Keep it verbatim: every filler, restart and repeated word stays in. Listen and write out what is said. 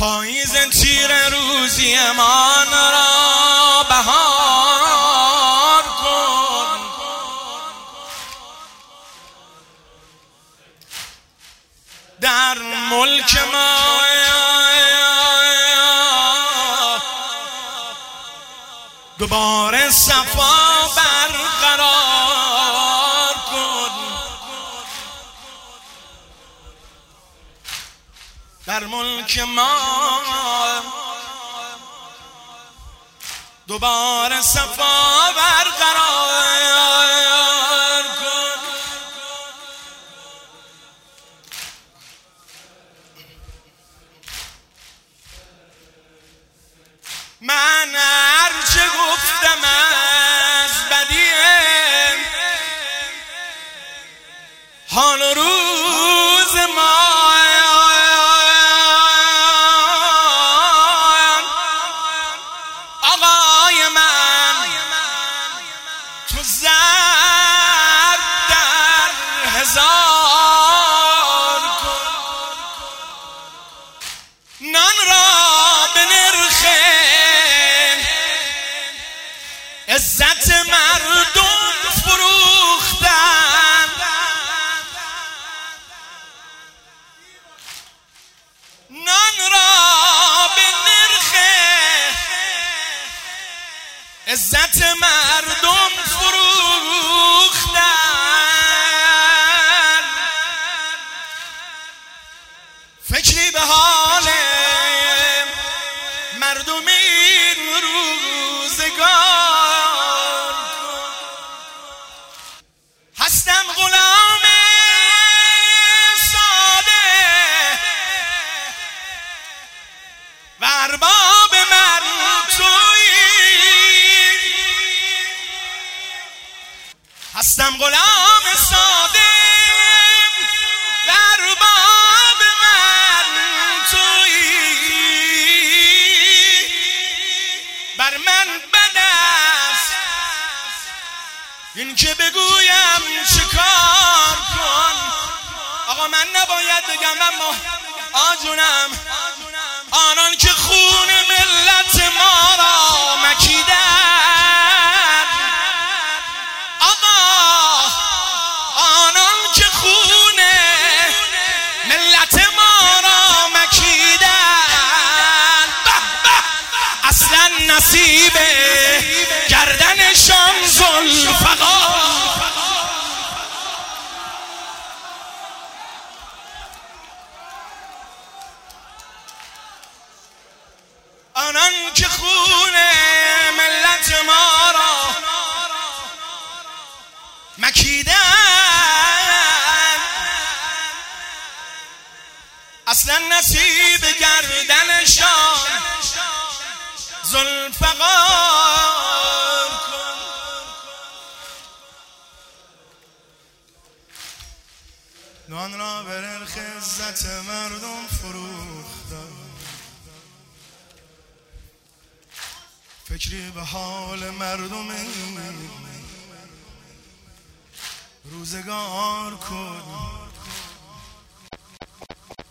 پاییز تیر روزی امان را بهار کن. در ملک ما دوباره صفا برقرار کن. در ملک ما دوباره صفا برقرار کن. من هرچه گفتم از بدی حال و روز ما آقای من تو زد در هزار کن. نان را به نرخ عزت مردم فروختن. نان را به نرخ عزت مردم فروختن. فکری به حال مردم این روزگار. هستم غلام ساده و ارباب من تویی. هستم غلام ساده و ارباب من تویی. بر من بد است این که بگویم چیکار کن. آقا من نباید بگم اما آجونم آنان که خون ملت ما را مکیدن. آقا آنان که خون ملت ما را مکیدن اصلا نصیب گردنشان ذوالفقار. آنان که خون ملت ما را مکیدن اصلا نصیب گردنشان ذوالفقار کن. نان را به نرخ عزت مردم فروختن. فکری به حال مردم روزگار کن.